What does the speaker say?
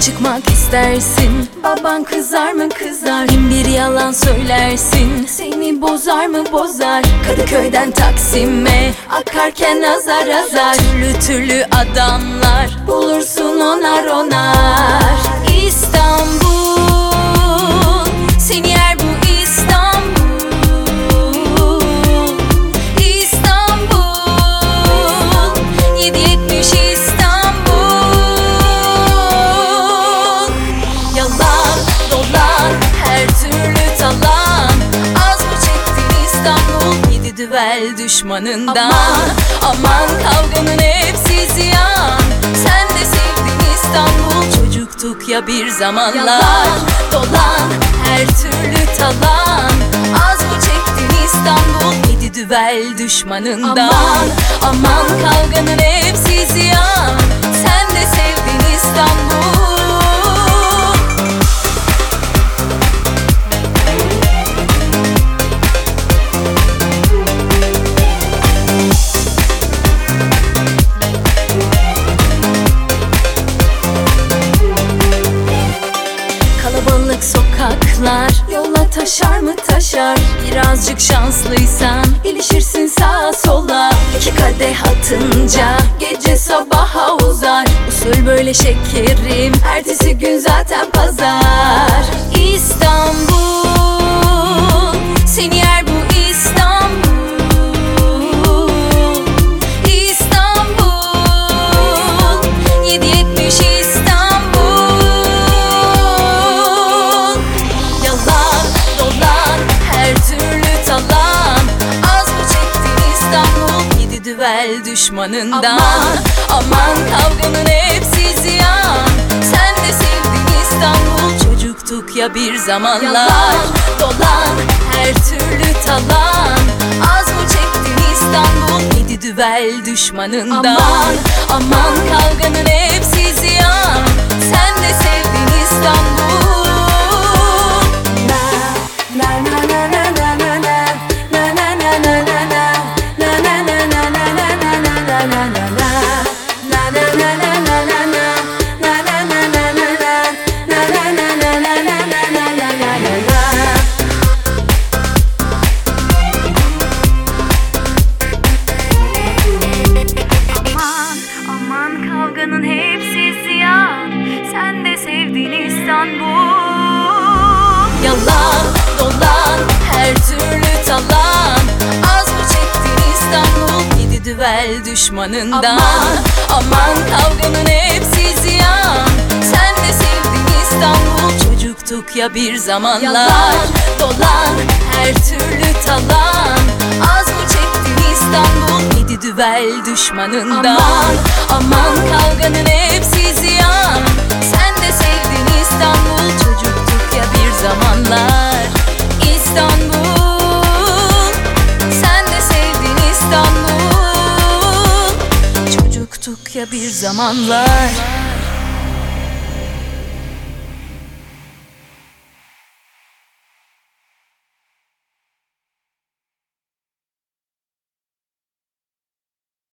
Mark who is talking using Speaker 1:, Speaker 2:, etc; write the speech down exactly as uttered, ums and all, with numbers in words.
Speaker 1: çıkmak istersin. Baban kızar mı kızar, bin bir yalan söylersin. Seni bozar mı bozar, Kadıköy'den Taksim'e akarken azar azar. Türlü türlü adamlar bulursun onar onar. İstanbul seni yer bu İstanbul. İstanbul yedi yetmiş İstanbul. Yalan dolan her türlü talan. Az mı çektin İstanbul yedi düvel düşmanından. Aman, aman kavganın hepsi ziyan. Sen de sevdin İstanbul, çocuktuk ya bir zamanlar. Yalan dolan her türlü talan. Az mı çektin İstanbul yedi düvel düşmanından. Aman, aman kavganın hepsi ziyan. Sen de sevdin İstanbul. Kalabalık sokaklar yola taşar mı taşar. Birazcık şanslıysan ilişirsin sağa sola. İki kadeh atınca gece sabaha uzar. Usul böyle şekerim, ertesi gün zaten pazar. İstanbul seni yer bu İstanbul. İstanbul yedi yetmiş İstanbul. Yalan dolan her türlü talan. Az mı çektin İstanbul yedi düvel düşmanından. Aman, aman kavganın hepsi ziyan. Sen de sevdin İstanbul, çocuktuk ya bir zamanlar. Yalan dolan her türlü talan. Az mı çektin İstanbul yedi düvel düşmanından. Aman, aman kavganın hepsi ziyan. Sen de sevdin İstanbul. Kavganın hepsi ziyan. Sen de sevdin İstanbul. Yalan dolan her türlü talan. Az mı çektin İstanbul yedi düvel düşmanından. Aman, aman kavganın hepsi ziyan. Sen de sevdin İstanbul, çocuktuk ya bir zamanlar. Yalan dolan her türlü talan. Az mı çektin İstanbul yedi düvel düşmanından. Aman, aman kavganın hepsi ziyan. Sen de sevdin İstanbul, çocuktuk ya bir zamanlar. İstanbul sen de sevdin İstanbul, çocuktuk ya bir zamanlar.